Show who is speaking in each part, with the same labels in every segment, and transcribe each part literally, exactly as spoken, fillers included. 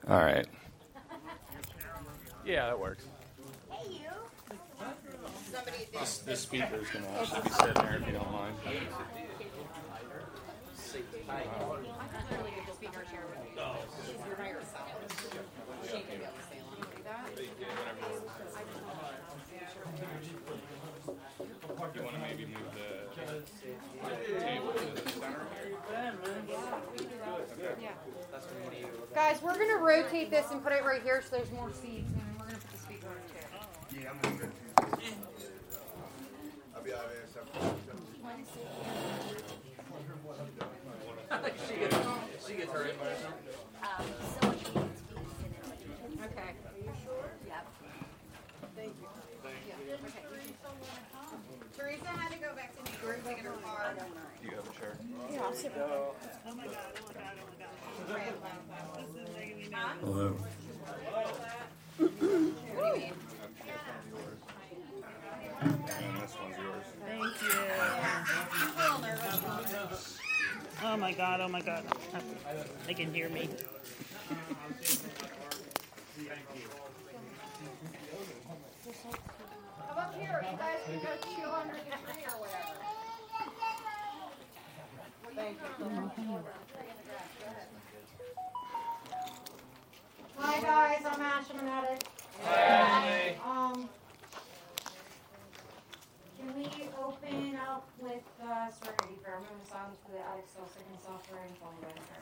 Speaker 1: All right. Yeah, that works.
Speaker 2: Hey, you. Somebody did.
Speaker 1: This, this speaker is going to actually be sitting there if you don't mind. You want to maybe move the table to the center?
Speaker 3: Guys, we're going to rotate this and put it right here so there's more seats, and then we're going to put the speaker on the chair.
Speaker 4: Yeah, I'm going to I'll be out of there.
Speaker 5: she gets, she gets her invite.
Speaker 2: Um, so much means in it.
Speaker 3: Okay.
Speaker 2: Are you sure? Yep.
Speaker 3: Thank you. Yeah. Okay. Teresa had to go back to New York to get her car.
Speaker 1: Do you have a chair?
Speaker 2: Yeah, I'll sit right
Speaker 6: Oh my god, oh my god, oh my god. This is making me nervous.
Speaker 1: Hello.
Speaker 3: What do you mean?
Speaker 1: And this one's yours.
Speaker 6: Thank you. Oh my god, oh my god. They can hear me.
Speaker 3: How about here? You guys can go chill under the tree or whatever. Thank you. Hi guys, I'm Ash. I'm an addict.
Speaker 1: Hi.
Speaker 3: Um, can we open up with uh, Serenity Prayer? I'm going to silence for the addict, self-seeking software, and calling by the prayer.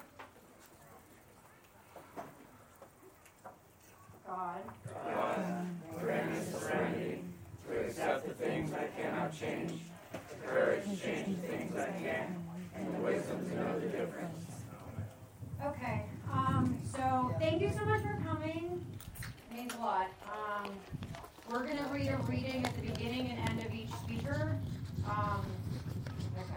Speaker 3: God.
Speaker 7: God, grant me serenity to accept the things I cannot change, the courage to change the things I can, and the wisdom to know the difference.
Speaker 3: Okay, um, so thank you so much for coming. It means a lot. Um, we're going to read a reading at the beginning and end of each speaker. Um, okay.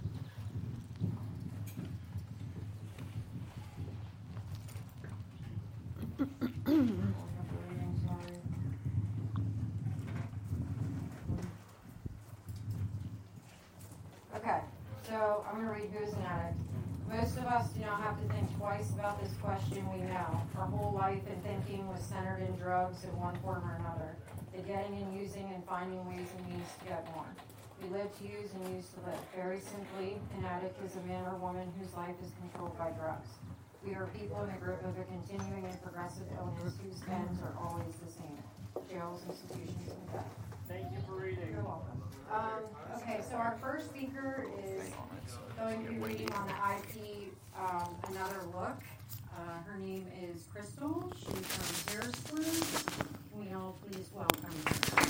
Speaker 3: Okay, so I'm going to read Who's an Addict. Most of us do not have to think twice about this question. We know. Our whole life and thinking was centered in drugs in one form or another. The getting and using and finding ways and means to get more. We live to use and use to live. Very simply, an addict is a man or woman whose life is controlled by drugs. We are people in a group of a continuing and progressive illness whose ends are always the same. Jails, institutions, and death.
Speaker 6: Thank you for reading.
Speaker 3: You're welcome. Um, okay, so our first speaker is going to be reading on the I P, um, Another Look. Uh, her name is Crystal. She's from Harrisburg. Can we all please welcome her?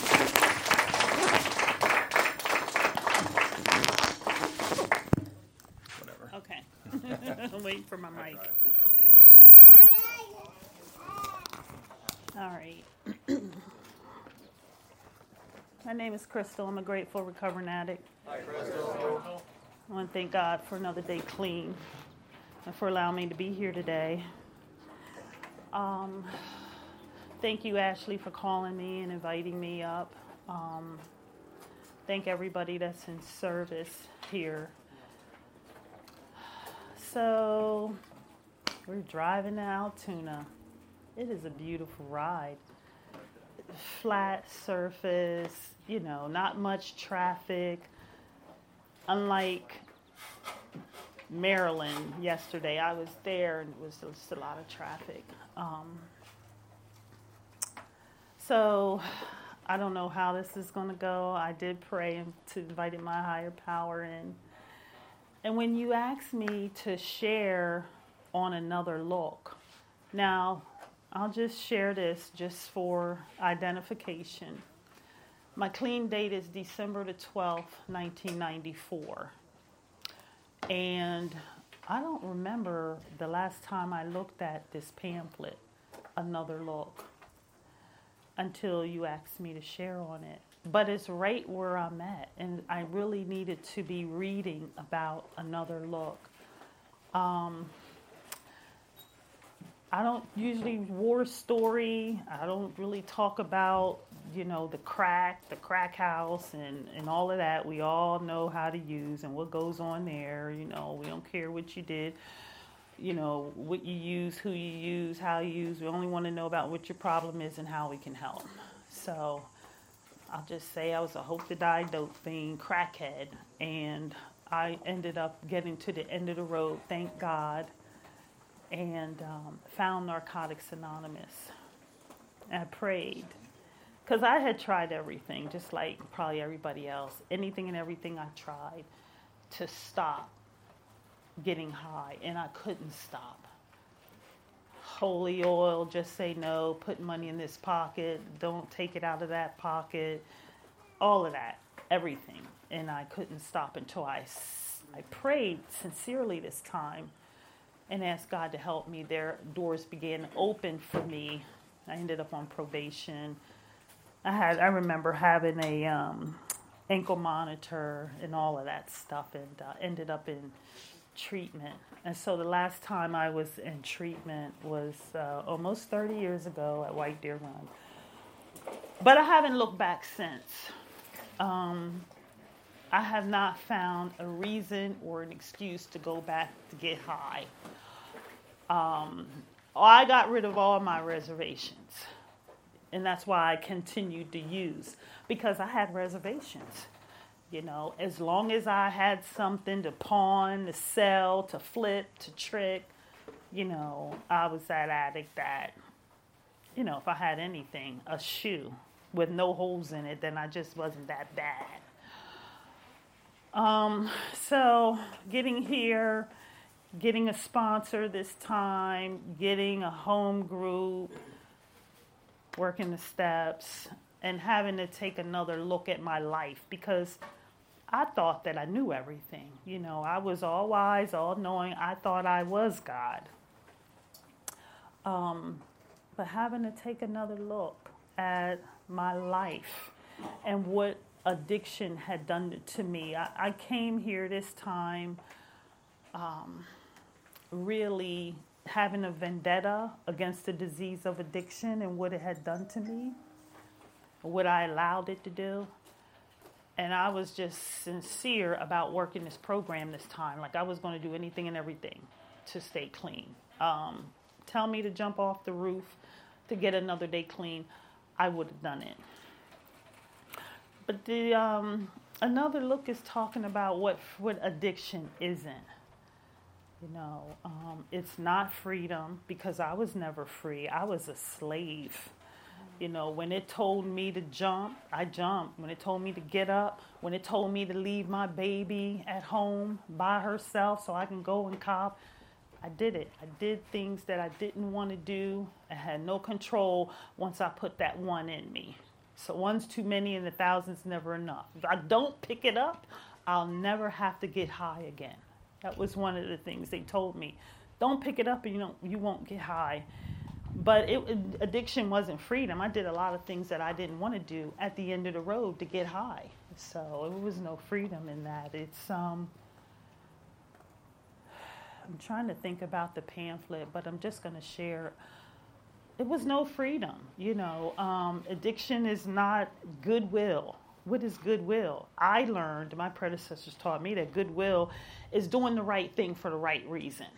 Speaker 1: Whatever.
Speaker 6: Okay. I'm waiting for my mic. All right. My name is Crystal. I'm a grateful recovering addict.
Speaker 5: Hi, Crystal.
Speaker 6: I want to thank God for another day clean and for allowing me to be here today. Um, thank you, Ashley, for calling me and inviting me up. Um, thank everybody that's in service here. So, we're driving to Altoona. It is a beautiful ride. Flat surface, you know, not much traffic. Unlike Maryland yesterday, I was there and it was just a lot of traffic. Um, so I don't know how this is going to go. I did pray to invite my higher power in. And when you asked me to share on Another Look, now I'll just share this just for identification. My clean date is December the twelfth, nineteen ninety-four. And I don't remember the last time I looked at this pamphlet, Another Look, until you asked me to share on it. But it's right where I'm at, and I really needed to be reading about Another Look. Um, I don't usually war story. I don't really talk about, you know, the crack, the crack house and, and all of that. We all know how to use and what goes on there. You know, we don't care what you did. you know, what you use, who you use, how you use. We only want to know about what your problem is and how we can help. So I'll just say I was a hope to die dope fiend, crackhead, and I ended up getting to the end of the road, thank God, and um, found Narcotics Anonymous. And I prayed, because I had tried everything, just like probably everybody else, anything and everything I tried to stop getting high, and I couldn't stop. Holy oil, just say no, put money in this pocket, don't take it out of that pocket, all of that, everything. And I couldn't stop until I, I prayed sincerely this time and asked God to help me. Their doors began to open for me. I ended up on probation. I had, I remember having a um, ankle monitor and all of that stuff, and uh, ended up in treatment. And so the last time I was in treatment was uh, almost thirty years ago at White Deer Run. But I haven't looked back since. Um, I have not found a reason or an excuse to go back to get high. Um, I got rid of all my reservations. And that's why I continued to use, because I had reservations. You know, as long as I had something to pawn, to sell, to flip, to trick, you know, I was that addict that, you know, if I had anything, a shoe with no holes in it, then I just wasn't that bad. Um, so getting here, getting a sponsor this time, getting a home group, working the steps, and having to take another look at my life, because I thought that I knew everything. You know, I was all wise, all knowing. I thought I was God. Um, but having to take another look at my life and what addiction had done to me. I, I came here this time um, really having a vendetta against the disease of addiction and what it had done to me, what I allowed it to do. And I was just sincere about working this program this time. Like I was going to do anything and everything to stay clean. Um, tell me to jump off the roof to get another day clean, I would have done it. But the um, another look is talking about what what addiction isn't. You know, um, it's not freedom, because I was never free. I was a slave. You know, when it told me to jump, I jumped. When it told me to get up, when it told me to leave my baby at home by herself so I can go and cop, I did it. I did things that I didn't want to do. I had no control once I put that one in me. So one's too many and a thousand's never enough. If I don't pick it up, I'll never have to get high again. That was one of the things they told me. Don't pick it up and you don't, you won't get high. But it, addiction wasn't freedom. I did a lot of things that I didn't want to do at the end of the road to get high. So it was no freedom in that. It's um. I'm trying to think about the pamphlet, but I'm just going to share. It was no freedom. You know, um, addiction is not goodwill. What is goodwill? I learned, my predecessors taught me that goodwill is doing the right thing for the right reason.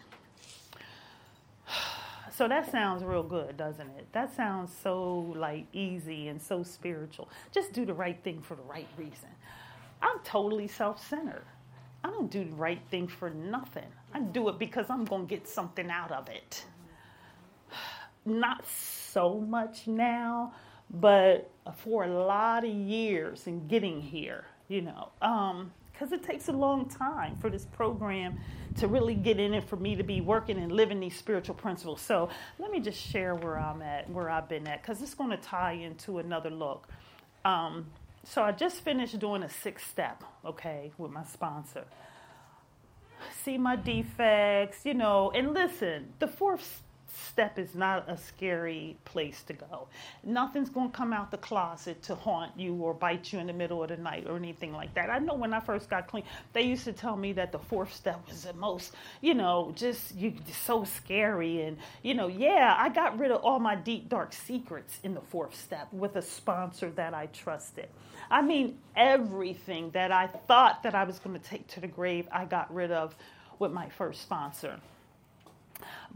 Speaker 6: So that sounds real good, doesn't it? That sounds so like easy and so spiritual. Just do the right thing for the right reason. I'm totally self-centered. I don't do the right thing for nothing. I do it because I'm going to get something out of it. Not so much now, but for a lot of years in getting here, you know, um, because it takes a long time for this program to really get in it, for me to be working and living these spiritual principles. So let me just share where I'm at, where I've been at, because it's going to tie into another look. Um, so I just finished doing a sixth step, okay, with my sponsor. See my defects, you know, and listen, the fourth step is not a scary place to go. Nothing's going to come out the closet to haunt you or bite you in the middle of the night or anything like that. I know when I first got clean, they used to tell me that the fourth step was the most, you know, just you so scary. And, you know, yeah, I got rid of all my deep, dark secrets in the fourth step with a sponsor that I trusted. I mean, everything that I thought that I was going to take to the grave, I got rid of with my first sponsor.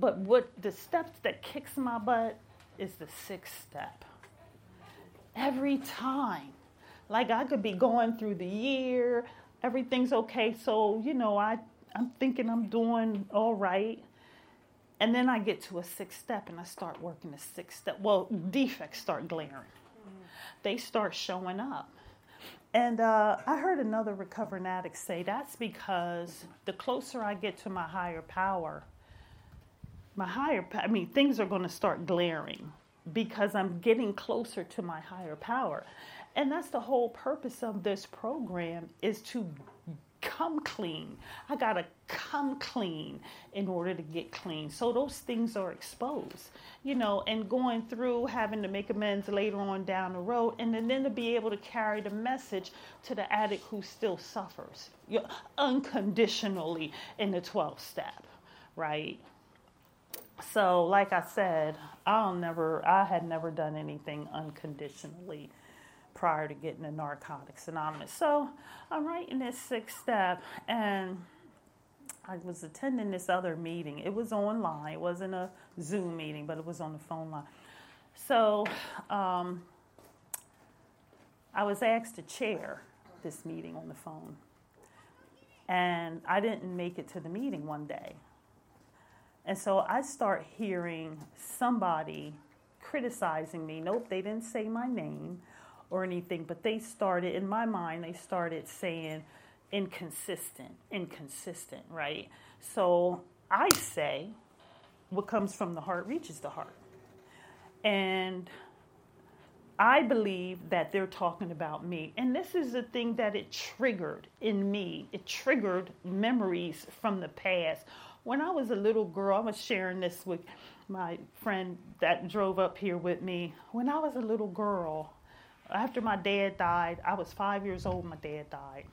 Speaker 6: But what the steps that kicks my butt is the sixth step. Every time. Like I could be going through the year, everything's okay. So, you know, I, I'm thinking I'm doing all right. And then I get to a sixth step and I start working the sixth step. Well, defects start glaring. Mm-hmm. They start showing up. And uh, I heard another recovering addict say that's because the closer I get to my higher power, my higher, I mean, things are going to start glaring because I'm getting closer to my higher power. And that's the whole purpose of this program, is to come clean. I got to come clean in order to get clean. So those things are exposed, you know, and going through having to make amends later on down the road, and then, then to be able to carry the message to the addict who still suffers, you know, unconditionally in the twelfth step, right? So like I said, I'll never, I had never done anything unconditionally prior to getting to Narcotics Anonymous. So I'm writing this sixth step, and I was attending this other meeting. It was online. It wasn't a Zoom meeting, but it was on the phone line. So um, I was asked to chair this meeting on the phone, and I didn't make it to the meeting one day. And so I start hearing somebody criticizing me. Nope, they didn't say my name or anything, but they started, in my mind, they started saying inconsistent, inconsistent, right? So I say, what comes from the heart reaches the heart. And I believe that they're talking about me. And this is the thing that it triggered in me. It triggered memories from the past. When I was a little girl, I was sharing this with my friend that drove up here with me. When I was a little girl, after my dad died, I was five years old, my dad died.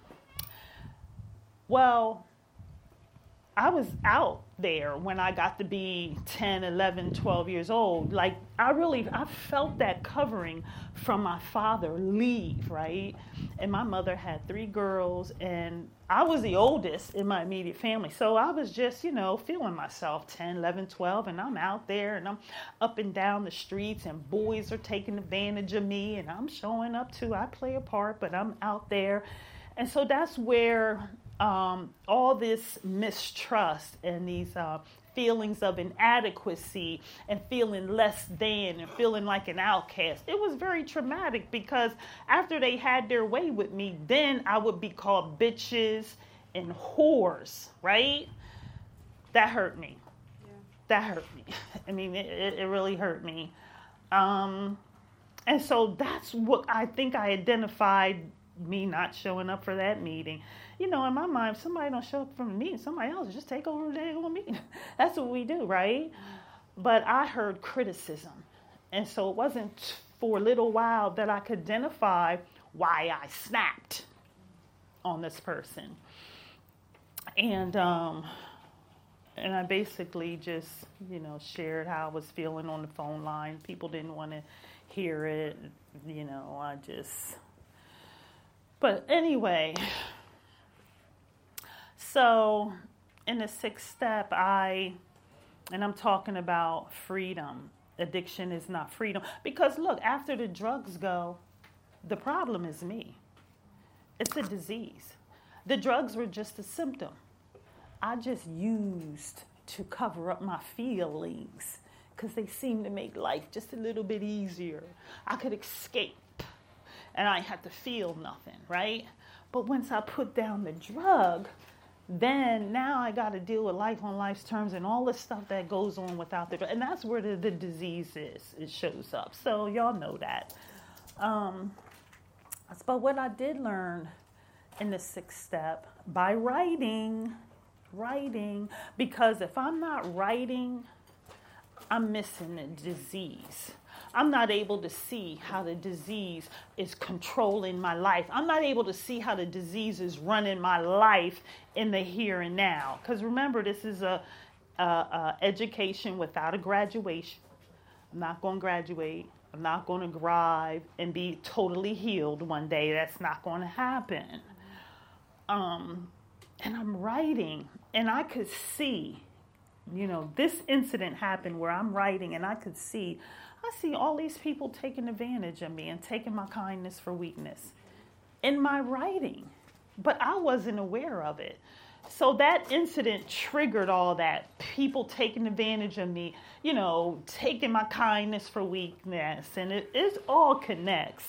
Speaker 6: Well, I was out there when I got to be ten, eleven, twelve years old. Like, I really, I felt that covering from my father leave, right? And my mother had three girls, and I was the oldest in my immediate family. So I was just, you know, feeling myself, ten, eleven, twelve, and I'm out there, and I'm up and down the streets, and boys are taking advantage of me, and I'm showing up too. I play a part, but I'm out there. And so that's where um, all this mistrust and these uh, feelings of inadequacy and feeling less than and feeling like an outcast, it was very traumatic, because after they had their way with me, then I would be called bitches and whores, right? That hurt me. Yeah. That hurt me. I mean, it, it really hurt me. Um, and so that's what I think I identified me not showing up for that meeting. You know, in my mind, if somebody don't show up for a meeting, somebody else just take over the daggone meeting. That's what we do, right? But I heard criticism. And so it wasn't for a little while that I could identify why I snapped on this person. And um, and I basically just, you know, shared how I was feeling on the phone line. People didn't want to hear it. You know, I just... But anyway, so in the sixth step, I, and I'm talking about freedom. Addiction is not freedom. Because look, after the drugs go, the problem is me. It's a disease. The drugs were just a symptom. I just used to cover up my feelings because they seemed to make life just a little bit easier. I could escape. And I had to feel nothing, right? But once I put down the drug, then now I got to deal with life on life's terms and all the stuff that goes on without the drug. And that's where the, the disease is. It shows up. So y'all know that. Um, but what I did learn in the sixth step, by writing, writing, because if I'm not writing, I'm missing the disease. I'm not able to see how the disease is controlling my life. I'm not able to see how the disease is running my life in the here and now. Because remember, this is a, a, a education without a graduation. I'm not going to graduate. I'm not going to arrive and be totally healed one day. That's not going to happen. Um, and I'm writing, and I could see You know, this incident happened where I'm writing and I could see, I see all these people taking advantage of me and taking my kindness for weakness in my writing, but I wasn't aware of it. So that incident triggered all that, people taking advantage of me, you know, taking my kindness for weakness, and it, it all connects.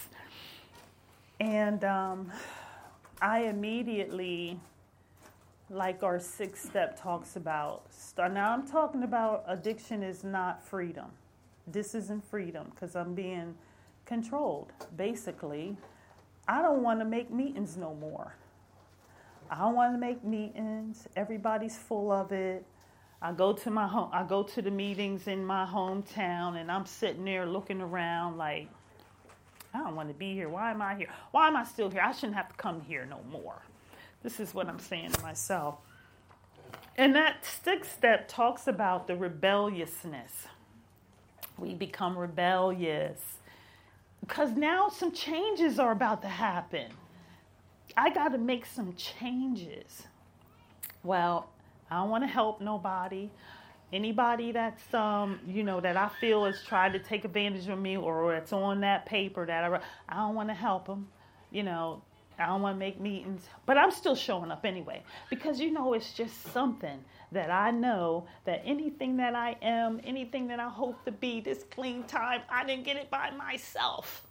Speaker 6: And um, I immediately, like our sixth step talks about, now I'm talking about addiction is not freedom. This isn't freedom because I'm being controlled. Basically, I don't want to make meetings no more. I don't want to make meetings. Everybody's full of it. I go to my home. I go to the meetings in my hometown, and I'm sitting there looking around like, I don't want to be here. Why am I here? Why am I still here? I shouldn't have to come here no more. This is what I'm saying to myself. And that sixth step talks about the rebelliousness. We become rebellious because now some changes are about to happen. I got to make some changes. Well, I don't want to help nobody. Anybody that's, um, you know, that I feel is trying to take advantage of me or it's on that paper that I wrote, I don't want to help them. You know, I don't want to make meetings. But I'm still showing up anyway because, you know, it's just something that I know that anything that I am, anything that I hope to be this clean time, I didn't get it by myself.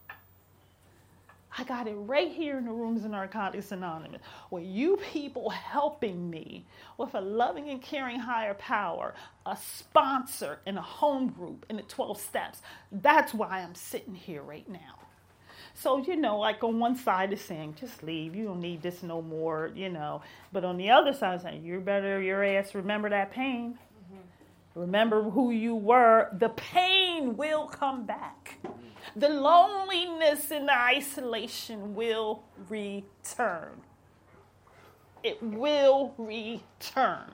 Speaker 6: I got it right here in the Rooms of Narcotics Anonymous, where you people helping me with a loving and caring higher power, a sponsor, and a home group in the twelve steps. That's why I'm sitting here right now. So, you know, like on one side is saying, just leave. You don't need this no more, you know. But on the other side is saying, you better your ass remember that pain. Mm-hmm. Remember who you were. The pain will come back. The loneliness and the isolation will return. It will return.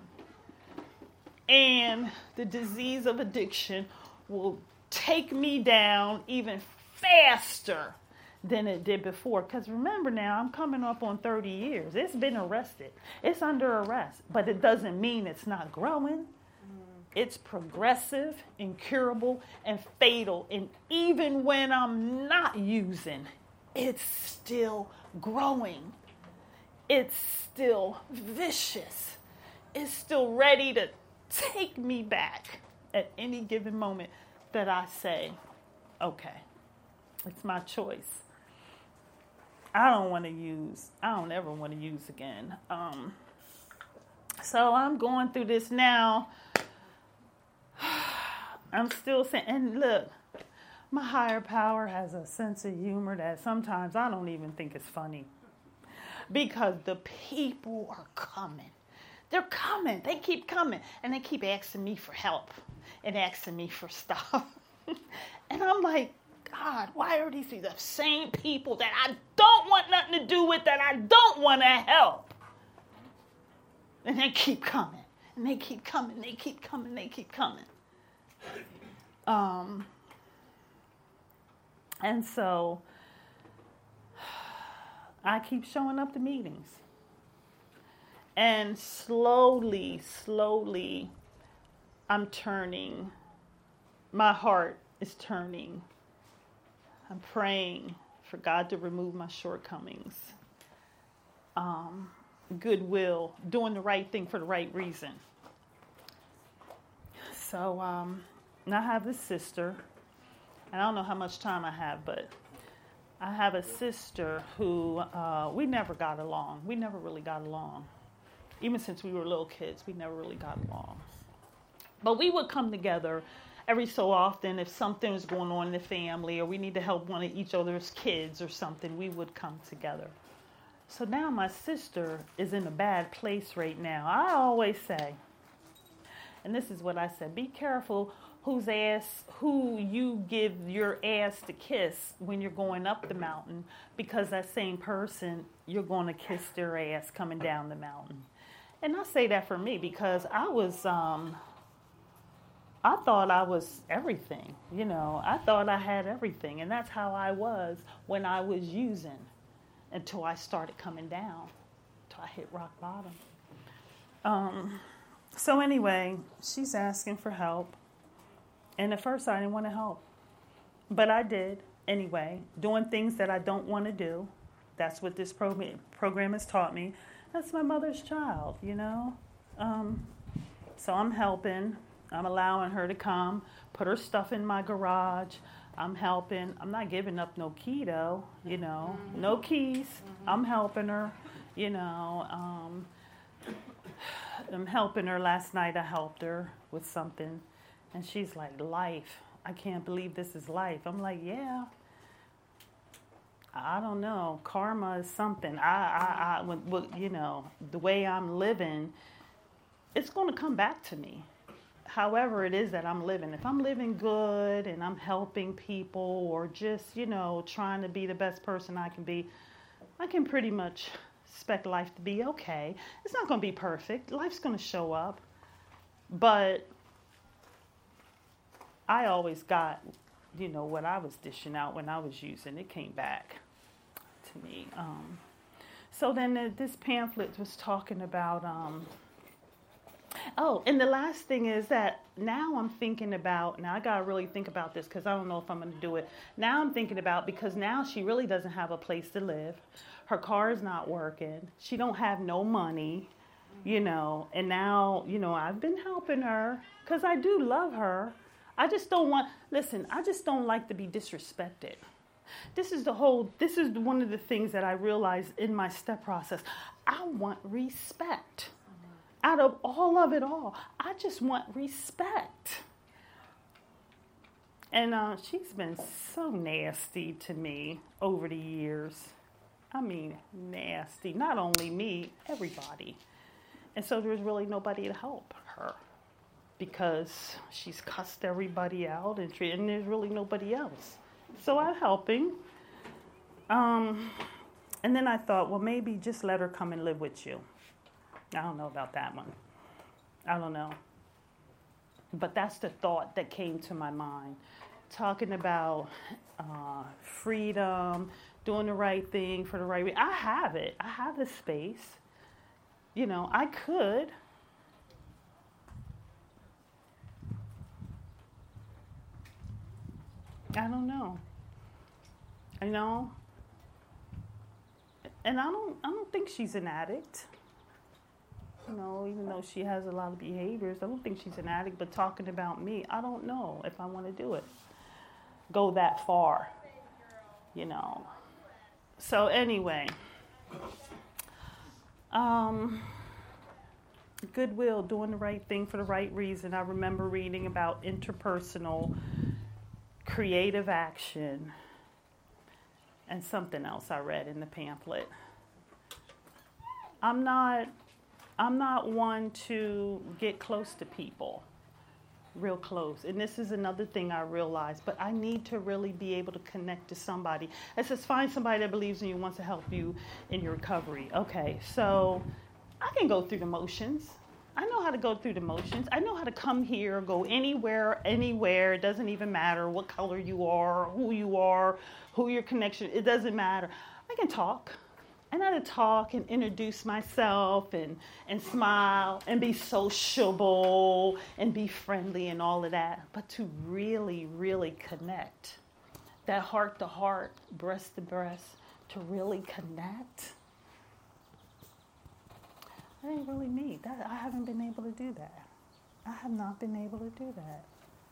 Speaker 6: And the disease of addiction will take me down even faster than it did before. Because remember now, I'm coming up on thirty years. It's been arrested. It's under arrest. But it doesn't mean it's not growing. It's progressive, incurable, and fatal. And even when I'm not using, it's still growing. It's still vicious. It's still ready to take me back at any given moment that I say, okay, it's my choice. I don't want to use, I don't ever want to use again. Um, so I'm going through this now. I'm still saying, and look, my higher power has a sense of humor that sometimes I don't even think is funny. Because the people are coming. They're coming. They keep coming. And they keep asking me for help and asking me for stuff. And I'm like, God, why are these the same people that I don't want nothing to do with, that I don't want to help? And they keep coming. And they keep coming. They keep coming. They keep coming. Um, and so I keep showing up to meetings. And slowly, slowly, I'm turning. My heart is turning. I'm praying for God to remove my shortcomings. Um, goodwill, doing the right thing for the right reason. So, um, and I have this sister, and I don't know how much time I have, but I have a sister who, uh, we never got along. We never really got along. Even since we were little kids, we never really got along. But we would come together every so often if something was going on in the family or we need to help one of each other's kids or something, we would come together. So now my sister is in a bad place right now. I always say, and this is what I said, be careful whose ass, who you give your ass to kiss when you're going up the mountain, because that same person, you're going to kiss their ass coming down the mountain. And I say that for me because I was, um, I thought I was everything, you know. I thought I had everything, and that's how I was when I was using until I started coming down, until I hit rock bottom. Um, So anyway, she's asking for help. And at first I didn't want to help. But I did anyway, doing things that I don't want to do. That's what this program program has taught me. That's my mother's child, you know. Um, so I'm helping. I'm allowing her to come, put her stuff in my garage. I'm helping. I'm not giving up no key, though, you know. Mm-hmm. No keys. Mm-hmm. I'm helping her, you know. Um, I'm helping her. Last night I helped her with something. And she's like, life. I can't believe this is life. I'm like, yeah. I don't know. Karma is something. I, I, I when, you know, the way I'm living, it's going to come back to me. However it is that I'm living. If I'm living good and I'm helping people or just, you know, trying to be the best person I can be, I can pretty much expect life to be okay. It's not going to be perfect. Life's going to show up. But I always got, you know, what I was dishing out when I was using. It came back to me. Um, so then the, this pamphlet was talking about... Um, Oh, and the last thing is that now I'm thinking about, now I got to really think about this because I don't know if I'm going to do it. Now I'm thinking about, because now she really doesn't have a place to live. Her car is not working. She don't have no money, you know, and now, you know, I've been helping her because I do love her. I just don't want, listen, I just don't like to be disrespected. This is the whole, this is one of the things that I realized in my step process. I want respect. Out of all of it all, I just want respect. And uh, she's been so nasty to me over the years. I mean, nasty. Not only me, everybody. And so there's really nobody to help her because she's cussed everybody out and, treat, and there's really nobody else. So I'm helping. Um, and then I thought, well, maybe just let her come and live with you. I don't know about that one. I don't know. But that's the thought that came to my mind. Talking about uh, freedom, doing the right thing for the right reason. I have it. I have the space. You know, I could. I don't know. You know? And I don't I don't think she's an addict. You know, even though she has a lot of behaviors, I don't think she's an addict, but talking about me, I don't know if I want to do it. Go that far, you know. So anyway, um, goodwill, doing the right thing for the right reason. I remember reading about interpersonal, creative action, and something else I read in the pamphlet. I'm not... I'm not one to get close to people, real close. And this is another thing I realized, but I need to really be able to connect to somebody. It says find somebody that believes in you, wants to help you in your recovery. Okay, so I can go through the motions. I know how to go through the motions. I know how to come here, go anywhere, anywhere. It doesn't even matter what color you are, who you are, who your connection, it doesn't matter. I can talk. I know how to talk and introduce myself and, and smile and be sociable and be friendly and all of that. But to really, really connect, that heart to heart, breast to breast, to really connect, that ain't really me. That, I haven't been able to do that. I have not been able to do that.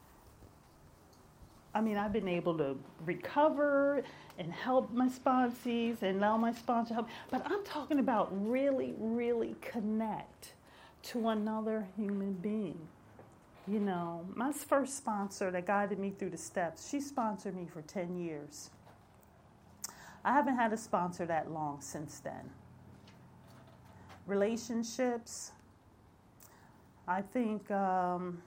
Speaker 6: I mean, I've been able to recover and help my sponsees and allow my sponsor to help. But I'm talking about really, really connect to another human being. You know, my first sponsor that guided me through the steps, she sponsored me for ten years. I haven't had a sponsor that long since then. Relationships, I think... Um,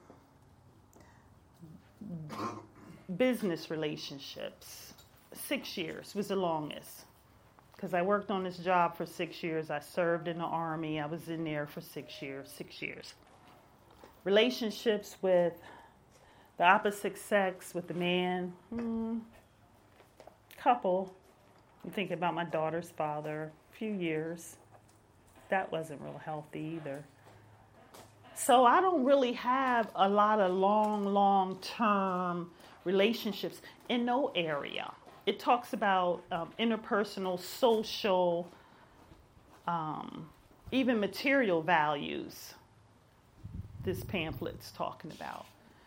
Speaker 6: business relationships, six years was the longest because I worked on this job for six years. I served in the Army. I was in there for six years, six years. Relationships with the opposite sex, with the man, hmm, couple. I'm thinking about my daughter's father, a few years. That wasn't real healthy either. So I don't really have a lot of long, long-term relationships in no area. It talks about um, interpersonal, social, um, even material values. This pamphlet's talking about.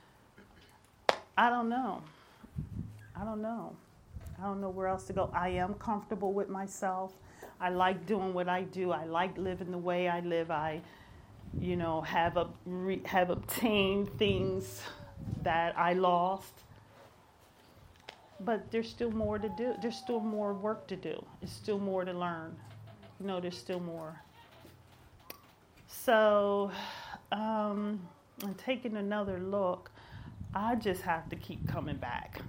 Speaker 6: I don't know. I don't know. I don't know where else to go. I am comfortable with myself. I like doing what I do. I like living the way I live. I, you know, have a, have obtained things that I lost. But there's still more to do. There's still more work to do. There's still more to learn. You know, there's still more. So, um, and taking another look, I just have to keep coming back.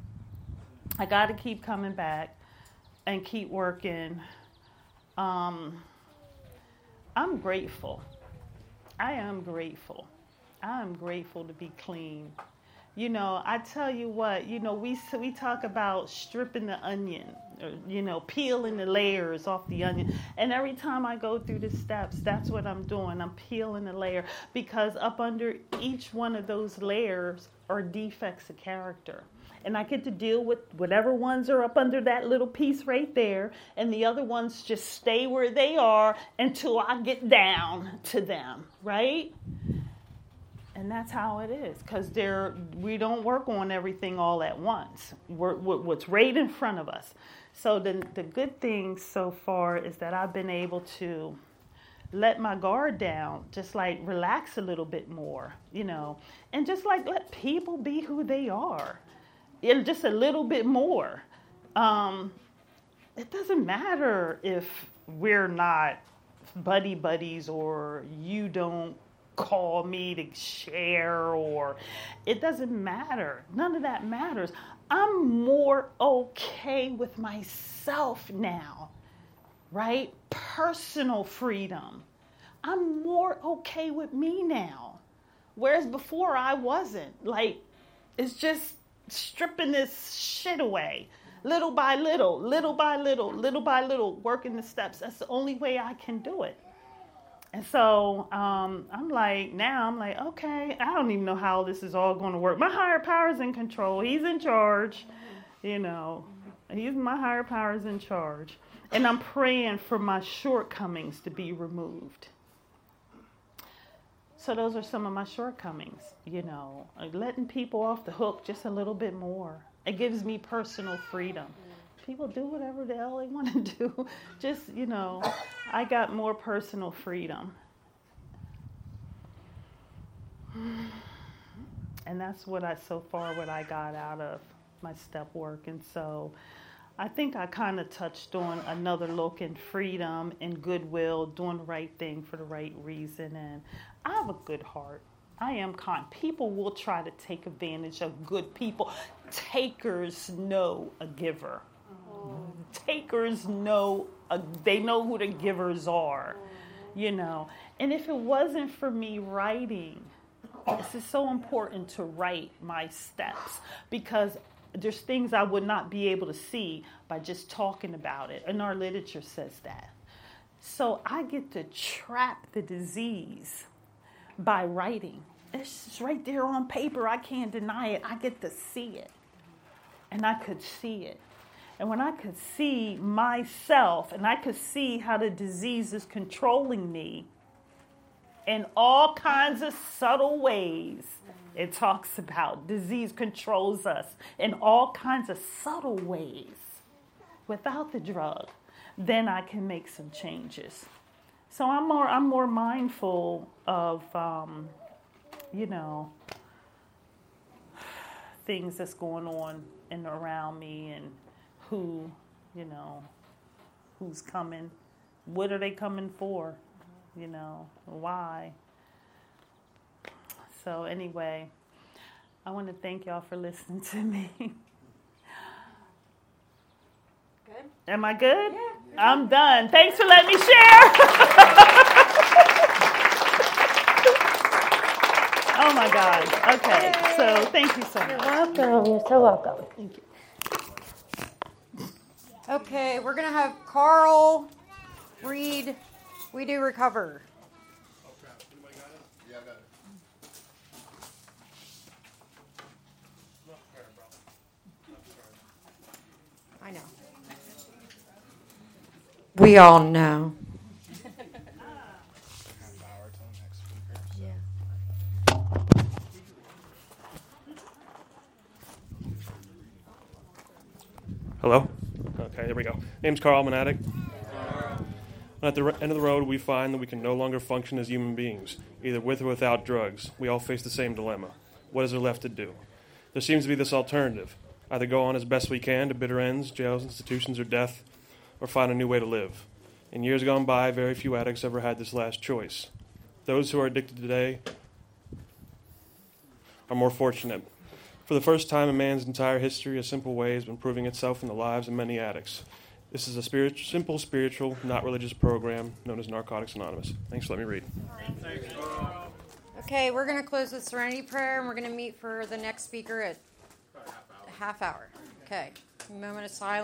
Speaker 6: I got to keep coming back and keep working. Um, I'm grateful. I am grateful. I am grateful to be clean. You know, I tell you what, you know, we we talk about stripping the onion, or, you know, peeling the layers off the onion. And every time I go through the steps, that's what I'm doing. I'm peeling the layer, because up under each one of those layers are defects of character. And I get to deal with whatever ones are up under that little piece right there, and the other ones just stay where they are until I get down to them, right? And that's how it is, because they're we don't work on everything all at once. We're, we're, what's right in front of us. So the the good thing so far is that I've been able to let my guard down, just like relax a little bit more, you know, and just like let people be who they are. It, just a little bit more. Um, it doesn't matter if we're not buddy buddies, or you don't call me to share, or it doesn't matter. None of that matters. I'm more okay with myself now, right? Personal freedom. I'm more okay with me now. Whereas before I wasn't. Like, it's just stripping this shit away. Little by little, little by little, little by little, working the steps. That's the only way I can do it. And so um, I'm like, now I'm like, okay, I don't even know how this is all going to work. My higher power's in control. He's in charge. You know, he's my higher power's in charge. And I'm praying for my shortcomings to be removed. So those are some of my shortcomings, you know, letting people off the hook just a little bit more. It gives me personal freedom. People do whatever the hell they want to do. Just, you know, I got more personal freedom. And that's what I, so far, what I got out of my step work. And so I think I kind of touched on another look in freedom and goodwill, doing the right thing for the right reason. And I have a good heart. I am kind. People will try to take advantage of good people. Takers know a giver. Takers know, uh, they know who the givers are, you know. And if it wasn't for me writing, this is so important to write my steps, because there's things I would not be able to see by just talking about it. And our literature says that. So I get to trap the disease by writing. It's just right there on paper. I can't deny it. I get to see it. And I could see it. And when I could see myself, and I could see how the disease is controlling me in all kinds of subtle ways, it talks about disease controls us in all kinds of subtle ways without the drug, then I can make some changes. So I'm more, I'm more mindful of, um, you know, things that's going on and around me, and who, you know, who's coming, what are they coming for, you know, why. So anyway, I want to thank y'all for listening to me.
Speaker 2: Good?
Speaker 6: Am I good?
Speaker 2: Yeah.
Speaker 6: I'm done. Thanks for letting me share. Oh my God. Okay. Yay. So thank you so much.
Speaker 3: You're welcome. You're so welcome.
Speaker 6: Thank you.
Speaker 3: Okay, we're going to have Carl read We Do Recover.
Speaker 5: Yeah, I got it.
Speaker 3: know. We all know.
Speaker 8: Hello? Okay, there we go. Name's Carl, I'm an addict. At the end of the road, we find that we can no longer function as human beings, either with or without drugs. We all face the same dilemma. What is there left to do? There seems to be this alternative. Either go on as best we can to bitter ends, jails, institutions, or death, or find a new way to live. In years gone by, very few addicts ever had this last choice. Those who are addicted today are more fortunate. For the first time in man's entire history, a simple way has been proving itself in the lives of many addicts. This is a spirit, simple, spiritual, not religious program known as Narcotics Anonymous. Thanks for letting me read.
Speaker 3: Okay, we're going to close with Serenity Prayer, and we're going to meet for the next speaker at a half hour. Okay, a moment of silence.